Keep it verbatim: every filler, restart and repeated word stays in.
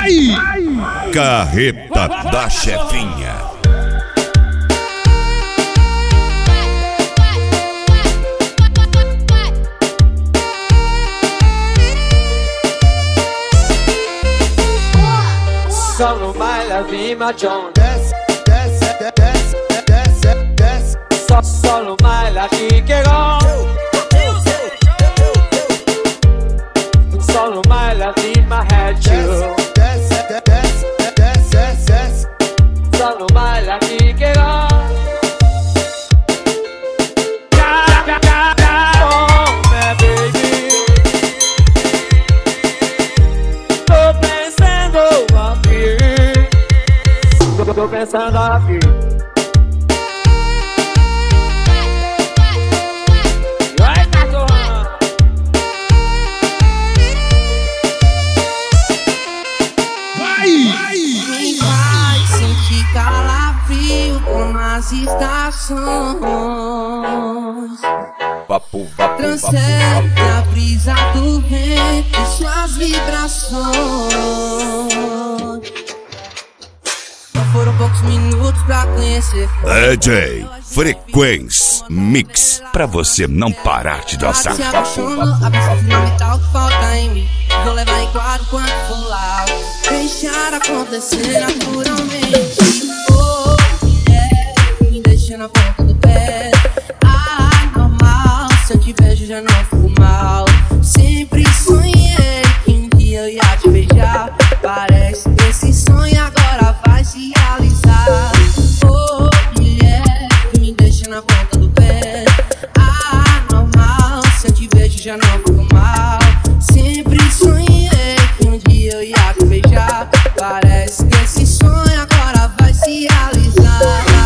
Vai! Carreta da Chefinha. Solo mais la vie ma John. Desce, desce, desce, desce, desce. Só solo mais la vie que gon. Solo mais la vie my head you. Desce, desce, desce, desce. Solo mais la vie que gon. Tô pensando aqui. Vai, cachorrão. Vai! Vai, vai, sente calafrio como as estações. Papo, papo, Transcende a brisa do vento e suas vibrações. Foram poucos minutos pra conhecer. D J Frequência Mix, pra você não parar de dançar. Se apaixonou, a peça fundamental que falta em mim. Vou levar em quadro quando for lá. Deixar acontecer naturalmente. Oh, yeah, me deixa na ponta.